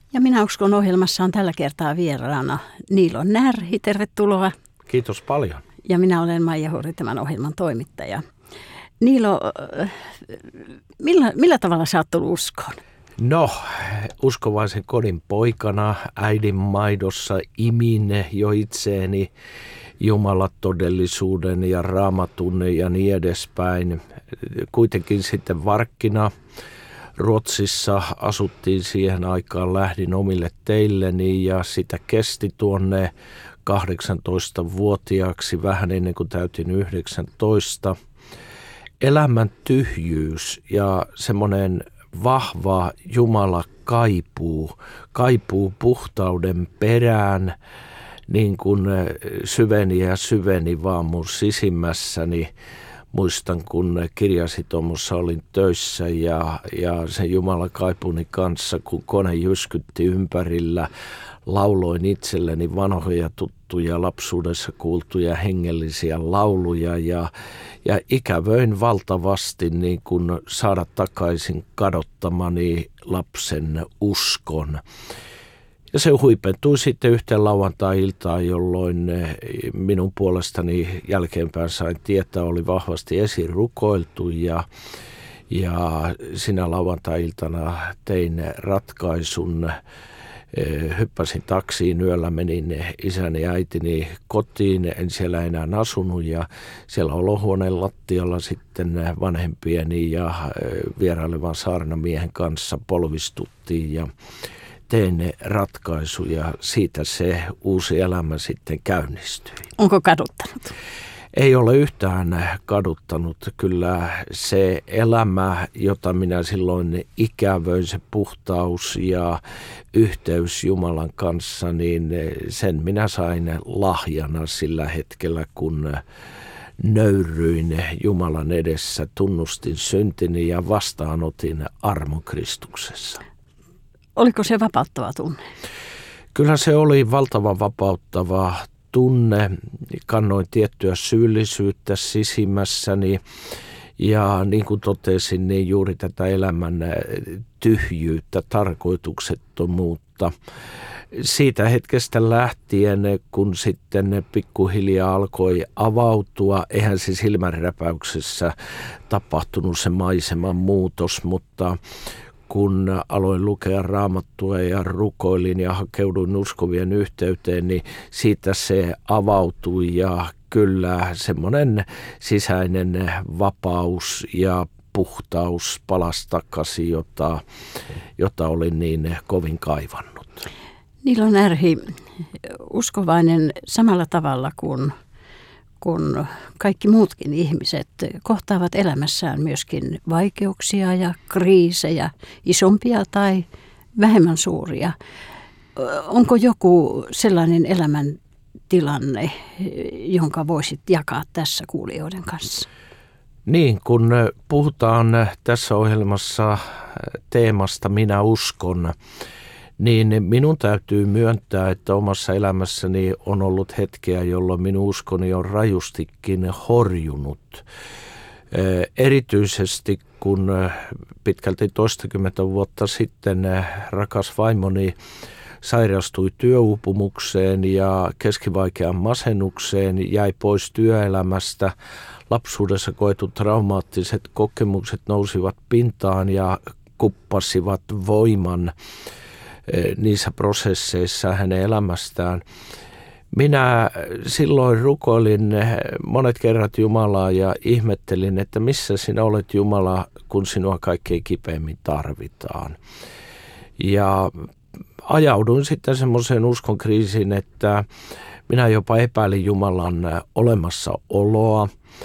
Ja Minä uskon ohjelmassa on tällä kertaa vieraana Niilo Närhi. Tervetuloa. Kiitos paljon. Ja minä olen Maija Hori, tämän ohjelman toimittaja. Niilo, millä tavalla sä oot tullut uskoon? No, uskovaisen kodin poikana äidin maidossa imin jo itseeni jumalatodellisuuden ja raamatun ja niin edespäin. Kuitenkin sitten varkkina Ruotsissa asuttiin siihen aikaan, lähdin omille teilleni ja sitä kesti tuonne 18-vuotiaaksi vähän ennen kuin täytin 19. Elämän tyhjyys ja semmoinen vahva Jumala kaipuu puhtauden perään, niin kuin syveni vaan mun sisimmässäni. Muistan, kun kirjasitomossa olin töissä ja sen Jumala kaipuni kanssa, kun kone jyskytti ympärillä, lauloin itselleni vanhoja tuttuja lapsuudessa kuultuja hengellisiä lauluja ja ikävöin valtavasti niin kun saada takaisin kadottamani lapsen uskon. Ja se huipentui sitten yhteen lauantai-iltaan, jolloin minun puolestani jälkeenpäin sain tietää, oli vahvasti esirukoiltu ja sinä lauantai-iltana tein ratkaisun. Hyppäsin taksiin yöllä, menin isäni ja äitini kotiin, en siellä enää asunut ja siellä olohuoneen lattialla sitten vanhempieni ja vierailevan saarnamiehen kanssa polvistuttiin ja tein ratkaisuja. Siitä se uusi elämä sitten käynnistyi. Onko kaduttanut? Ei ole yhtään kaduttanut. Kyllä se elämä, jota minä silloin ikävöin, se puhtaus ja yhteys Jumalan kanssa, niin sen minä sain lahjana sillä hetkellä, kun nöyryin Jumalan edessä, tunnustin syntini ja vastaanotin armon Kristuksessa. Oliko se vapauttava tunne? Kyllä se oli valtavan vapauttava tunne. Kannoin tiettyä syyllisyyttä sisimmässäni ja niin kuin totesin, niin juuri tätä elämän tyhjyyttä, tarkoituksettomuutta. Siitä hetkestä lähtien, kun sitten pikkuhiljaa alkoi avautua, eihän se silmänräpäyksessä tapahtunut se maiseman muutos, mutta kun aloin lukea Raamattua ja rukoilin ja hakeuduin uskovien yhteyteen, niin siitä se avautui ja kyllä semmoinen sisäinen vapaus ja puhtaus palasi takaisin, jota olin niin kovin kaivannut. Niilo Närhi, uskovainen samalla tavalla kun kaikki muutkin ihmiset kohtaavat elämässään myöskin vaikeuksia ja kriisejä, isompia tai vähemmän suuria. Onko joku sellainen elämäntilanne, jonka voisit jakaa tässä kuulijoiden kanssa? Niin, kun puhutaan tässä ohjelmassa teemasta Minä uskon, niin minun täytyy myöntää, että omassa elämässäni on ollut hetkeä, jolloin minun uskoni on rajustikin horjunut. Erityisesti kun pitkälti 20 vuotta sitten rakas vaimoni sairastui työuupumukseen ja keskivaikean masennukseen, jäi pois työelämästä. Lapsuudessa koetut traumaattiset kokemukset nousivat pintaan ja kuppasivat voiman niissä prosesseissa hänen elämästään. Minä silloin rukoilin monet kerrat Jumalaa ja ihmettelin, että missä sinä olet Jumala, kun sinua kaikkein kipeimmin tarvitaan. Ja ajauduin sitten semmoiseen uskonkriisiin, että minä jopa epäilin Jumalan olemassaoloa.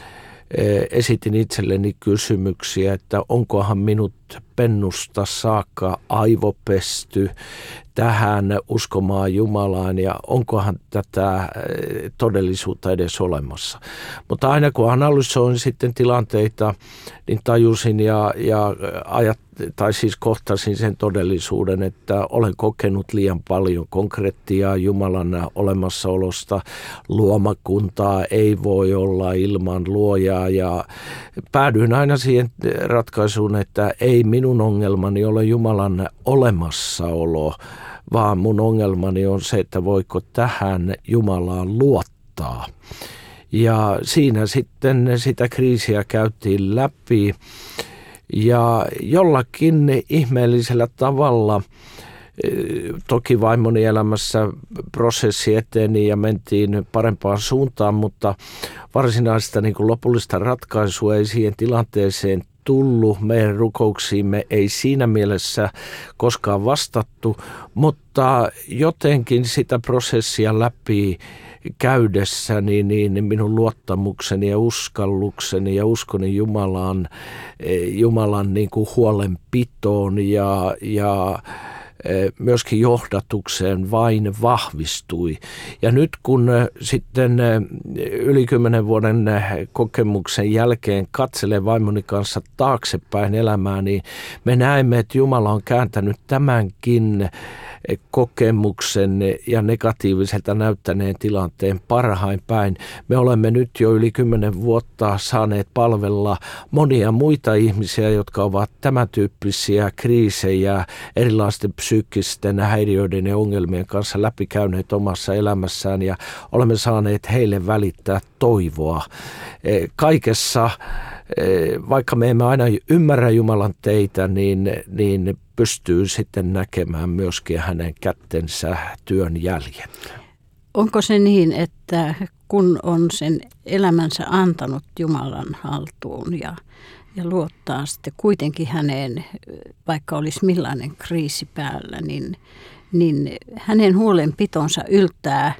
Esitin itselleni kysymyksiä, että onkohan minut pennusta saakka aivopesty tähän uskomaan Jumalaan ja onkohan tätä todellisuutta edes olemassa. Mutta aina kun analysoin sitten tilanteita, niin tajusin kohtasin sen todellisuuden, että olen kokenut liian paljon konkretiaa Jumalan olemassaolosta. Luomakuntaa ei voi olla ilman luojaa ja päädyin aina siihen ratkaisuun, että ei ei minun ongelmani ole Jumalan olemassaolo, vaan mun ongelmani on se, että voiko tähän Jumalaan luottaa. Ja siinä sitten sitä kriisiä käytiin läpi ja jollakin ihmeellisellä tavalla, toki vaimoni elämässä prosessi eteni ja mentiin parempaan suuntaan, mutta varsinaista niin kuin lopullista ratkaisua ei siihen tilanteeseen tullut. Meidän rukouksiimme ei siinä mielessä koskaan vastattu, mutta jotenkin sitä prosessia läpi käydessäni niin minun luottamukseni ja uskallukseni ja uskoni Jumalan niin kuin huolenpitoon ja myöskin johdatukseen vain vahvistui. Ja nyt kun sitten yli 10 vuoden kokemuksen jälkeen katselen vaimoni kanssa taaksepäin elämää, niin me näemme, että Jumala on kääntänyt tämänkin kokemuksen ja negatiiviselta näyttäneen tilanteen parhain päin. Me olemme nyt jo yli 10 vuotta saaneet palvella monia muita ihmisiä, jotka ovat tämän tyyppisiä kriisejä, erilaisten psyykkisten häiriöiden ja ongelmien kanssa läpikäyneet omassa elämässään ja olemme saaneet heille välittää toivoa. Kaikessa, vaikka me emme aina ymmärrä Jumalan teitä, niin pystyy sitten näkemään myöskin hänen kättensä työn jäljet. Onko se niin, että kun on sen elämänsä antanut Jumalan haltuun ja luottaa sitten kuitenkin häneen, vaikka olisi millainen kriisi päällä, niin hänen huolenpitonsa yltää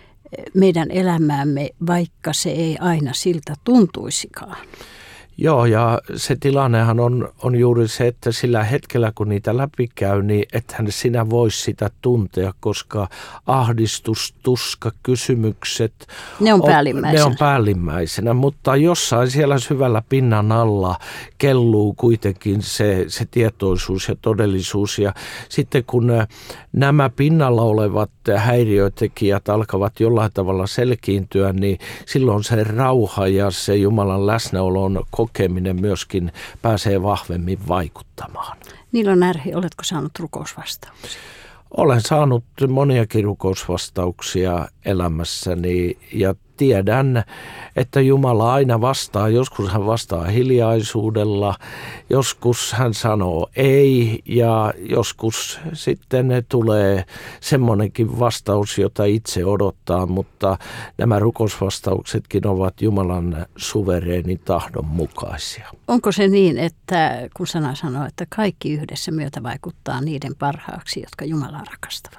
meidän elämäämme, vaikka se ei aina siltä tuntuisikaan? Joo, ja se tilannehan on juuri se, että sillä hetkellä kun niitä läpikäy, niin ethän sinä vois sitä tuntea, koska ahdistus, tuska, kysymykset, ne on päällimmäisenä. Mutta jossain siellä syvällä pinnan alla kelluu kuitenkin se tietoisuus ja todellisuus. Ja sitten kun nämä pinnalla olevat häiriötekijät alkavat jollain tavalla selkiintyä, niin silloin se rauha ja se Jumalan läsnäolon kokeminen myöskin pääsee vahvemmin vaikuttamaan. Niilo Närhi, oletko saanut rukousvastauksia? Olen saanut moniakin rukousvastauksia elämässäni ja tiedän, että Jumala aina vastaa. Joskus hän vastaa hiljaisuudella, joskus hän sanoo ei ja joskus sitten tulee semmoinenkin vastaus, jota itse odottaa, mutta nämä rukousvastauksetkin ovat Jumalan suvereenin tahdon mukaisia. Onko se niin, että kun sana sanoo, että kaikki yhdessä myötä vaikuttaa niiden parhaaksi, jotka Jumalaa rakastavat?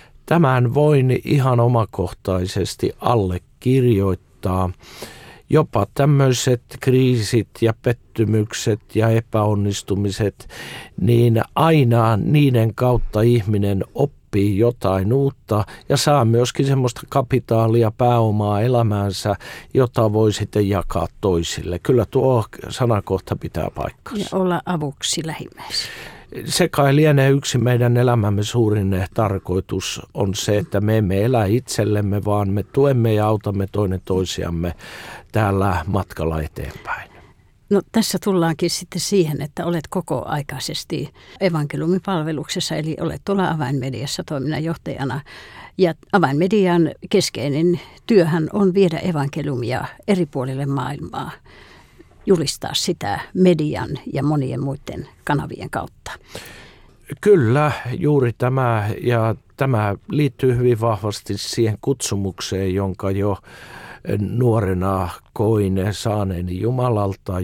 Tämän voin ihan omakohtaisesti allekirjoittaa. Jopa tämmöiset kriisit ja pettymykset ja epäonnistumiset, niin aina niiden kautta ihminen oppii jotain uutta ja saa myöskin semmoista kapitaalia, pääomaa elämäänsä, jota voi sitten jakaa toisille. Kyllä tuo sanakohta pitää paikkansa. Ja olla avuksi lähimmäisille. Se kai lienee yksi meidän elämämme suurin tarkoitus on se, että me emme elä itsellemme, vaan me tuemme ja autamme toinen toisiamme täällä matkalla eteenpäin. No tässä tullaankin sitten siihen, että olet kokoaikaisesti evankeliumipalveluksessa, eli olet tuolla Avainmediassa toiminnanjohtajana. Ja Avainmedian keskeinen työhän on viedä evankeliumia eri puolille maailmaa, julistaa sitä median ja monien muiden kanavien kautta. Kyllä, juuri tämä, ja tämä liittyy hyvin vahvasti siihen kutsumukseen, jonka jo nuorena koin saaneeni Jumalalta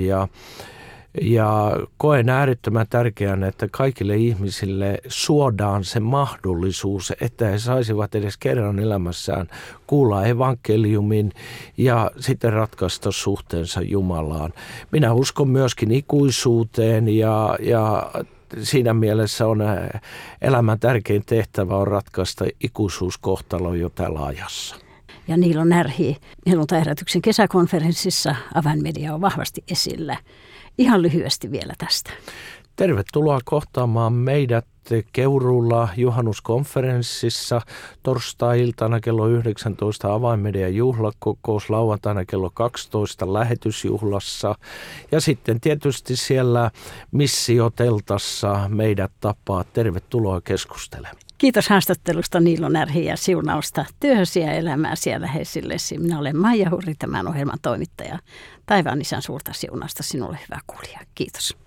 ja koen äärettömän tärkeänä, että kaikille ihmisille suodaan se mahdollisuus, että he saisivat edes kerran elämässään kuulla evankeliumin ja sitten ratkaista suhteensa Jumalaan. Minä uskon myöskin ikuisuuteen ja siinä mielessä on elämän tärkein tehtävä on ratkaista ikuisuuskohtalo jo tällä ajassa. Ja Niilo Närhi, Helluntai-herätyksen kesäkonferenssissa Avainmedia on vahvasti esillä. Ihan lyhyesti vielä tästä. Tervetuloa kohtaamaan meidät Keuruulla juhannuskonferenssissa torstai-iltana kello 19 avainmedian juhlakokous, lauantaina kello 12 lähetysjuhlassa ja sitten tietysti siellä missioteltassa meidät tapaa. Tervetuloa keskustelemaan. Kiitos haastattelusta Niilo Närhi ja siunausta työhösi ja elämääsi läheisillesi. Minä olen Maija Hurri, tämän ohjelman toimittaja. Taivaan Isän suurta siunausta sinulle, hyvä kuulija. Kiitos.